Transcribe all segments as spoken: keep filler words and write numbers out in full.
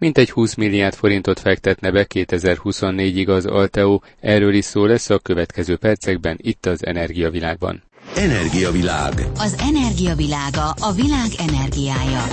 Mintegy húsz milliárd forintot fektetne be kétezer-huszonnégyig az Alteo, erről is szó lesz a következő percekben itt az Energiavilágban. Energiavilág. Az energiavilága, a világ energiája.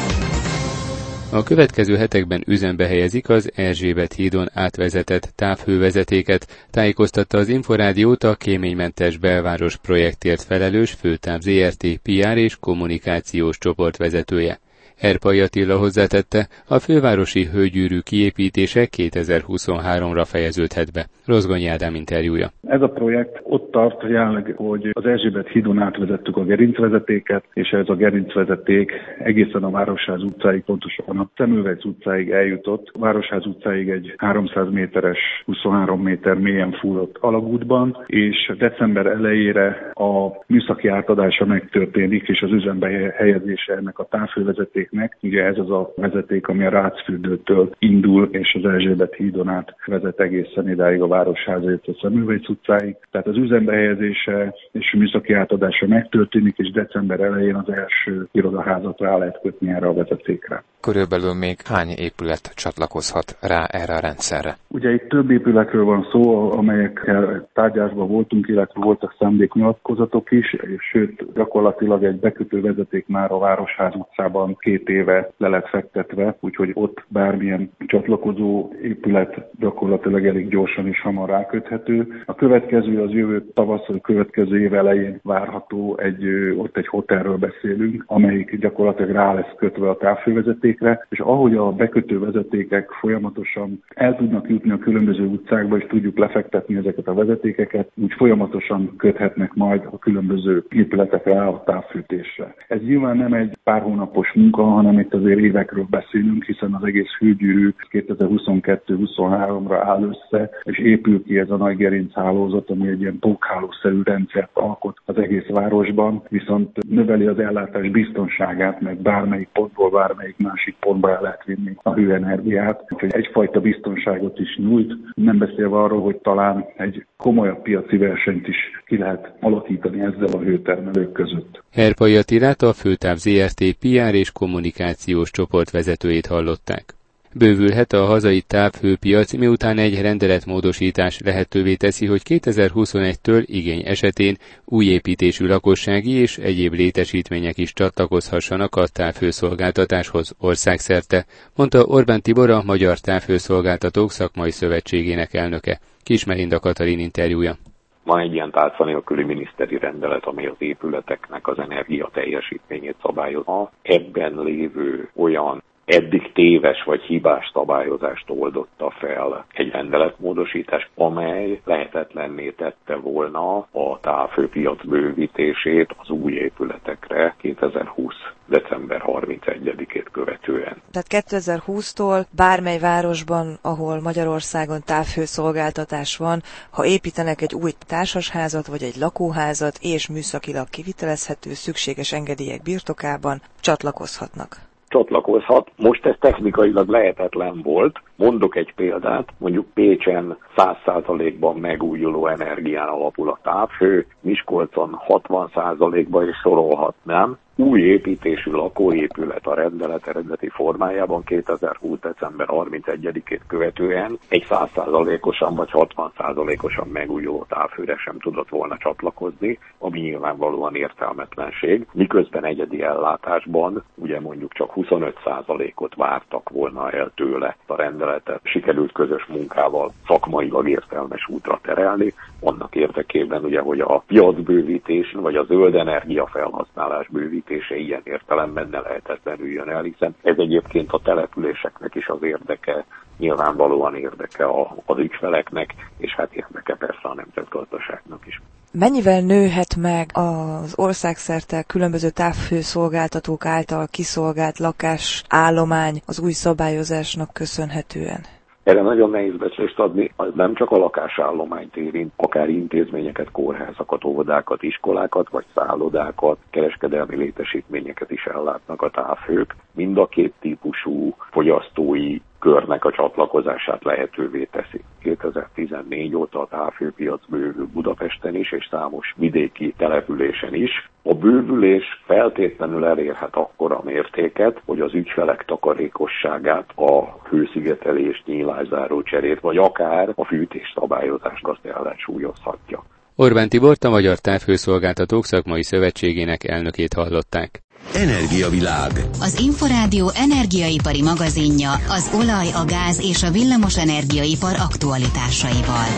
A következő hetekben üzembe helyezik az Erzsébet hídon átvezetett távhővezetéket, tájékoztatta az Inforádiót a kéménymentes belváros projektért felelős Főtáv zé er té pé er és kommunikációs csoport vezetője. Erpai Attila hozzátette, a fővárosi hőgyűrű kiépítése kétezer-huszonháromra fejeződhet be. Rozgonyi Ádám interjúja. Ez a projekt ott tart jelenleg, hogy az Erzsébet hídon átvezettük a gerincvezetéket, és ez a gerincvezeték egészen a Városház utcáig, pontosabban a Szemülvec utcáig eljutott. A Városház utcáig egy háromszáz méteres, huszonhárom méter mélyen fúrott alagútban, és december elejére a műszaki átadása megtörténik, és az üzembe helyezése ennek a távhővezeték. Ugye ez az a vezeték, ami a Rácfürdőtől indul, és az Erzsébet hídon át vezet egészen idáig a Városházért a Szemülvec utcáig. Tehát az üzembe helyezése és a műszaki átadása megtörténik, és december elején az első irodaházat rá lehet kötni erre a vezetékre. Körülbelül még hány épület csatlakozhat rá erre a rendszerre? Ugye itt több épületről van szó, amelyekkel tárgyásban voltunk, illetve voltak szándéknyilatkozatok is, és sőt, gyakorlatilag egy bekötő vezeték már a Városház utcában két éve le lett fektetve, úgyhogy ott bármilyen csatlakozó épület gyakorlatilag elég gyorsan és hamar ráköthető. A következő az jövő tavasz, a következő év elején várható, egy, ott egy hotelről beszélünk, amelyik gyakorlatilag rá lesz kötve a távhővezetékre, és ahogy a bekötő vezetékek folyamatosan el tudnak jutni a különböző utcákba, és tudjuk lefektetni ezeket a vezetékeket, úgy folyamatosan köthetnek majd a különböző épületek rá a távfűtésre. Ez nyilván nem egy pár hónapos munka, hanem itt azért évekről beszélünk, hiszen az egész hőgyűrű kétezer-huszonkettő-huszonháromra áll össze, és épül ki ez a nagy gerinchálózat, ami egy ilyen pókhálószerű rendszert alkot az egész városban, viszont növeli az ellátás biztonságát, meg bármelyik pontból, bármelyik másik pontba el lehet vinni a hőenergiát, úgyhogy egyfajta biztonságot is nyújt, nem beszélve arról, hogy talán egy komolyabb piaci versenyt is ki lehet alakítani ezzel a hőtermelők között. Erpai Attilát, a Főtáv zé er té pé er és kommunikációs csoport vezetőjét hallották. Bővülhet a hazai távhőpiac, miután egy rendeletmódosítás lehetővé teszi, hogy kétezer-huszonegytől igény esetén új építésű lakossági és egyéb létesítmények is csatlakozhassanak a távhőszolgáltatáshoz országszerte, mondta Orbán Tibor, a Magyar Távhőszolgáltatók Szakmai Szövetségének elnöke. Kis Melinda Katalin interjúja. Van egy ilyen tárca nélküli miniszteri rendelet, ami az épületeknek az energia teljesítményét szabályozza. Ebben lévő olyan eddig téves vagy hibás szabályozást oldotta fel egy rendeletmódosítás, amely lehetetlenné tette volna a távhőpiac bővítését az új épületekre kétezer-húsz december harmincegyedikét követően. Tehát kétezer-húsztól bármely városban, ahol Magyarországon távhőszolgáltatás van, ha építenek egy új társasházat vagy egy lakóházat és műszakilag kivitelezhető szükséges engedélyek birtokában, csatlakozhatnak. Csatlakozhat. Most ez technikailag lehetetlen volt. Mondok egy példát, mondjuk Pécsen száz százalékban megújuló energián alapul a távhő, Miskolcon hatvan százalékban is sorolhatnám. Új építésű lakóépület a rendelet eredeti formájában kétezer-húsz december harmincegyedikét követően egy száz százalékosan vagy hatvan százalékosan megújuló távhőre sem tudott volna csatlakozni, ami nyilvánvalóan értelmetlenség, miközben egyedi ellátásban ugye mondjuk csak huszonöt százalékot vártak volna el tőle a rendeletet. Sikerült közös munkával szakmailag értelmes útra terelni, annak érdekében ugye, hogy a piacbővítés vagy a zöld energia felhasználás bővítése ilyen értelemben ne lehetetlenüljön el, hiszen ez egyébként a településeknek is az érdeke, nyilvánvalóan érdeke az ügyfeleknek, és hát érdeke persze a nemzetgazdaságnak is. Mennyivel nőhet meg az országszerte különböző távhőszolgáltatók által kiszolgált lakásállomány az új szabályozásnak köszönhetően? Erre nagyon nehéz becslést adni, az nem csak a lakásállományt érint, akár intézményeket, kórházakat, óvodákat, iskolákat, vagy szállodákat, kereskedelmi létesítményeket is ellátnak a távhők. Mind a két típusú fogyasztói körnek a csatlakozását lehetővé teszi. kétezer-tizennégy óta a távhőpiac bővül Budapesten is, és számos vidéki településen is. A bővülés feltétlenül elérhet akkora mértéket, hogy az ügyfelek takarékosságát, a hőszigetelést, nyílászáró cserét, vagy akár a fűtés szabályozást azt ellensúlyozhatja. Orbán Tibort, a Magyar Távhőszolgáltatók Szakmai Szövetségének elnökét hallották. Energiavilág. Az Inforádió energiaipari magazinja az olaj, a gáz és a villamos energiaipar aktualitásaival.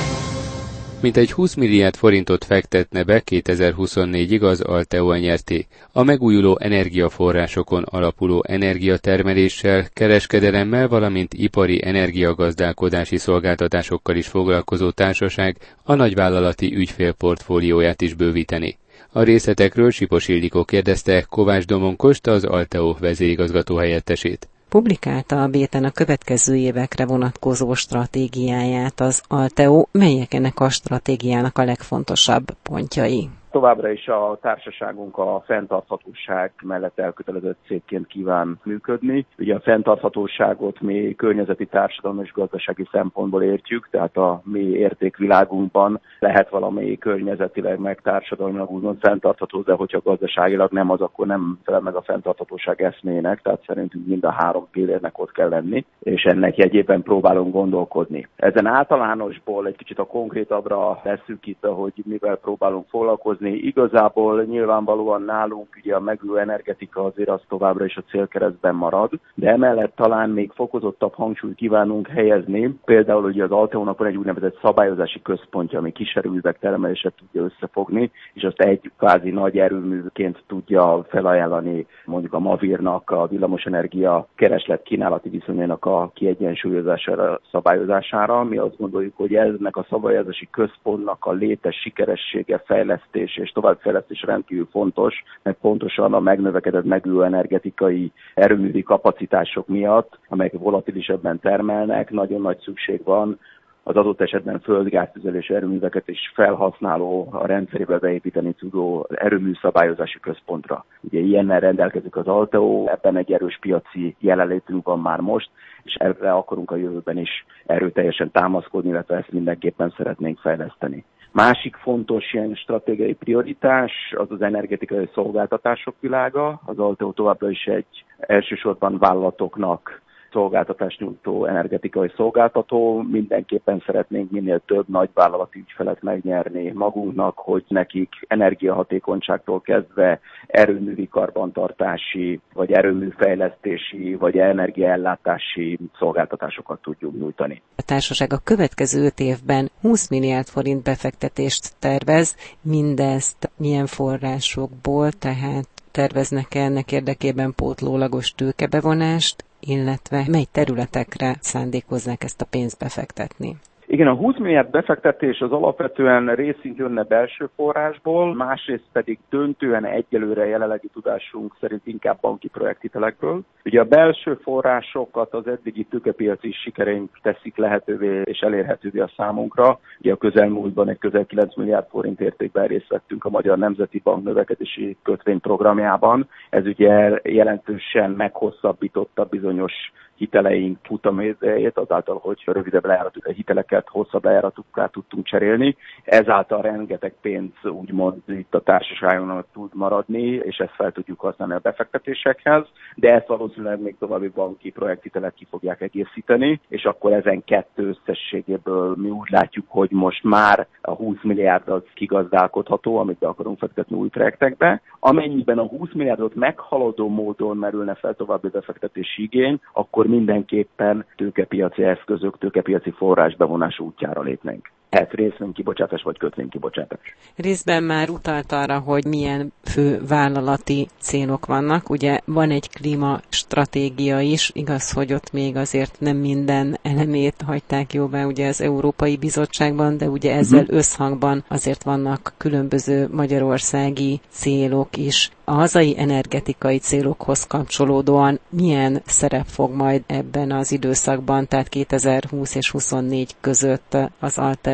Mintegy húsz milliárd forintot fektetne be kétezer-huszonnégyig az Alteo en er té. A megújuló energiaforrásokon alapuló energiatermeléssel, kereskedelemmel, valamint ipari energiagazdálkodási szolgáltatásokkal is foglalkozó társaság a nagyvállalati ügyfélportfólióját is bővíteni. A részletekről Sipos Ildikó kérdezte Kovács Domonkost, az Alteo vezérigazgató helyettesét. Publikálta a Béten a következő évekre vonatkozó stratégiáját az Alteo. Melyek ennek a stratégiának a legfontosabb pontjai? Továbbra is a társaságunk a fenntarthatóság mellett elkötelezett cégként kíván működni. Ugye a fenntarthatóságot mi környezeti, társadalmi és gazdasági szempontból értjük, tehát a mi értékvilágunkban lehet valami környezetileg meg társadalmilag úgymond fenntartható, de hogyha gazdaságilag nem az, akkor nem felel meg a fenntarthatóság eszmének, tehát szerintünk mind a három pillérnek ott kell lenni, és ennek jegyében próbálunk gondolkodni. Ezen általánosból egy kicsit a konkrétabbra leszűkítve, hogy mivel próbálunk foglalkozni. Igazából nyilvánvalóan nálunk ugye a megújuló energetika azért az továbbra is a célkeresztben marad, de emellett talán még fokozottabb hangsúlyt kívánunk helyezni. Például ugye az Alteónak van egy úgynevezett szabályozási központja, ami kis erőművek termelését tudja összefogni, és azt egy kvázi nagy erőműként tudja felajánlani mondjuk a Mavírnak, a villamosenergia kereslet-kínálati viszonyának a kiegyensúlyozására, szabályozására. Mi azt gondoljuk, hogy ennek a szabályozási központnak a létes sikeressége, fejlesztés és továbbfejlesztés rendkívül fontos, mert pontosan a megnövekedett megújuló energetikai erőművi kapacitások miatt, amelyek volatilisebben termelnek, nagyon nagy szükség van az adott esetben földgáztüzelés erőműveket is felhasználó, a rendszerébe beépíteni tudó erőműszabályozási központra. Ugye ilyennel rendelkezik az Alteo, ebben egy erős piaci jelenlétünk van már most, és erre akarunk a jövőben is erőteljesen támaszkodni, illetve ezt mindenképpen szeretnénk fejleszteni. Másik fontos ilyen stratégiai prioritás az az energetikai szolgáltatások világa. Az Alteo továbbra is egy elsősorban vállalatoknak szolgáltatást nyújtó energetikai szolgáltató. Mindenképpen szeretnénk minél több nagyvállalati ügyfelet megnyerni magunknak, hogy nekik energiahatékonyságtól kezdve erőművi karbantartási, vagy erőműfejlesztési, vagy energiaellátási szolgáltatásokat tudjuk nyújtani. A társaság a következő öt évben húsz milliárd forint befektetést tervez, mindezt milyen forrásokból, tehát terveznek ennek érdekében pótlólagos tőkebevonást, illetve mely területekre szándékozzák ezt a pénzt befektetni? Igen, a húsz milliárd befektetés az alapvetően részint jönne belső forrásból, másrészt pedig döntően egyelőre jelenlegi tudásunk szerint inkább banki projekthitelekből. Ugye a belső forrásokat az eddigi tőkepiaci sikereink teszik lehetővé és elérhetővé a számunkra. Ugye a közelmúltban egy közel kilenc milliárd forint értékben részt vettünk a Magyar Nemzeti Bank növekedési kötvényprogramjában. Ez ugye jelentősen meghosszabbította bizonyos hiteleink futamérdejét, azáltal, hogy rövidebb lejáratú hiteleket hosszabb lejáratúkká tudtunk cserélni. Ezáltal rengeteg pénz úgymond itt a társaságunknak tud maradni, és ezt fel tudjuk használni a befektetésekhez, de ezt valószínűleg még további banki projekthitelek ki fogják egészíteni, és akkor ezen kettő összességéből mi úgy látjuk, hogy most már a húsz milliárd az kigazdálkodható, amit be akarunk fektetni új projektekbe. Amennyiben a húsz milliárdot meghaladó módon merülne fel további befektetési igény, akkor mindenképpen tőkepiaci eszközök, tőkepiaci forrás bevonás útjára lépnénk. Ez részvénykibocsátás vagy kötvénykibocsátás. Részben már utalt arra, hogy milyen fő vállalati célok vannak. Ugye van egy klímastratégia is, igaz, hogy ott még azért nem minden elemét hagyták jóvá ugye az Európai Bizottságban, de ugye ezzel uh-huh. összhangban azért vannak különböző magyarországi célok is. A hazai energetikai célokhoz kapcsolódóan milyen szerep fog majd ebben az időszakban, tehát kétezer-húsz és huszonnégy között az Alteo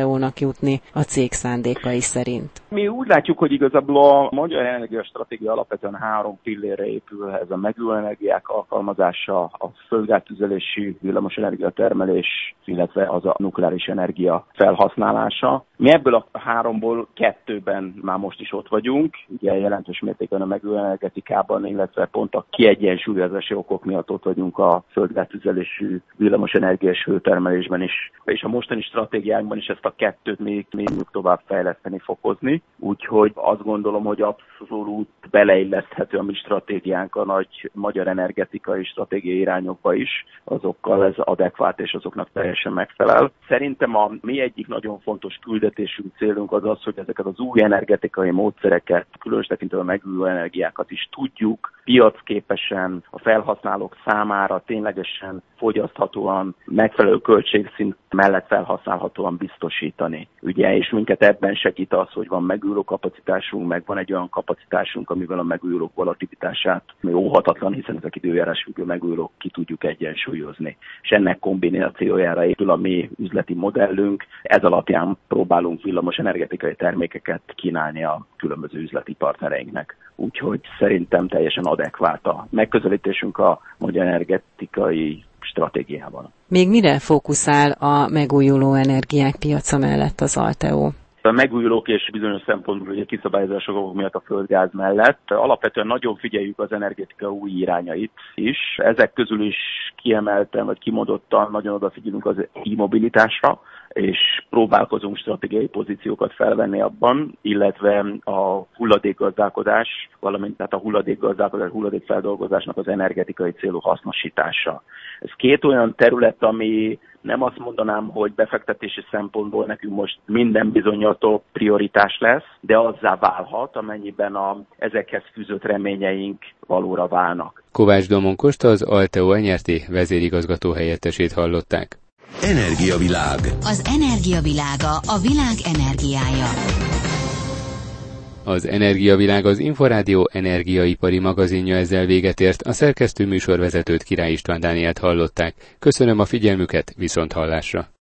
Alteónak jutni a cég szándékai szerint? Mi úgy látjuk, hogy igazából a magyar energiastratégia alapvetően három pillérre épül, ez a megújuló energiák alkalmazása, a földgáztüzelésű villamosenergia termelés, illetve az a nukleáris energia felhasználása. Mi ebből a háromból kettőben már most is ott vagyunk, ugye jelentős mértékben a megújuló energetikában, illetve pont a kiegyensúlyozási okok miatt ott vagyunk a földgáztüzelésű villamosenergia és hőtermelésben is. És a mostani stratégiánkban is ezt a kettőt még, még tovább fejleszteni, fokozni. Úgyhogy azt gondolom, hogy abszolút beleilleszthető a mi stratégiánk a nagy magyar energetikai stratégiai irányokba is, azokkal ez adekvát és azoknak teljesen megfelel. Szerintem a mi egyik nagyon fontos küldetésünk, célunk az az, hogy ezeket az új energetikai módszereket, különös tekintetben a megújuló energiákat is tudjuk piacképesen a felhasználók számára ténylegesen fogyaszthatóan, megfelelő költségszint mellett felhasználhatóan biztosítani. Ugye, és minket ebben segít az, hogy van megújuló kapacitásunk, meg van egy olyan kapacitásunk, amivel a megújulók volatilitását még óhatatlan, hiszen ezek időjárás függő megújulók ki tudjuk egyensúlyozni. És ennek kombinációjára épül a mi üzleti modellünk, ez alapján próbálunk villamos energetikai termékeket kínálni a különböző üzleti partnereinknek. Úgyhogy szerintem teljesen adekvát a megközelítésünk a magyar energetikai stratégiában. Még mire fókuszál a megújuló energiák piaca mellett az Alteo? A megújulók és bizonyos szempontból ugye kiszabályozások miatt a földgáz mellett alapvetően nagyon figyeljük az energetika új irányait is. Ezek közül is kiemelten vagy kimondottan nagyon odafigyelünk az e-mobilitásra, és próbálkozunk stratégiai pozíciókat felvenni abban, illetve a hulladékgazdálkodás, valamint tehát a hulladékgazdálkodás, hulladékfeldolgozásnak az energetikai célú hasznosítása. Ez két olyan terület, ami nem azt mondanám, hogy befektetési szempontból nekünk most minden bizonnyató prioritás lesz, de azzá válhat, amennyiben a ezekhez fűzött reményeink valóra válnak. Kovács Domon Kosta, az Alteo en er té vezérigazgató helyettesét hallották. Energiavilág. Az energiavilága, a világ energiája. Az Energiavilág, az Inforádió energiaipari magazinja ezzel véget ért. A szerkesztő műsorvezetőt, Király István Dánielt hallották. Köszönöm a figyelmüket, viszonthallásra.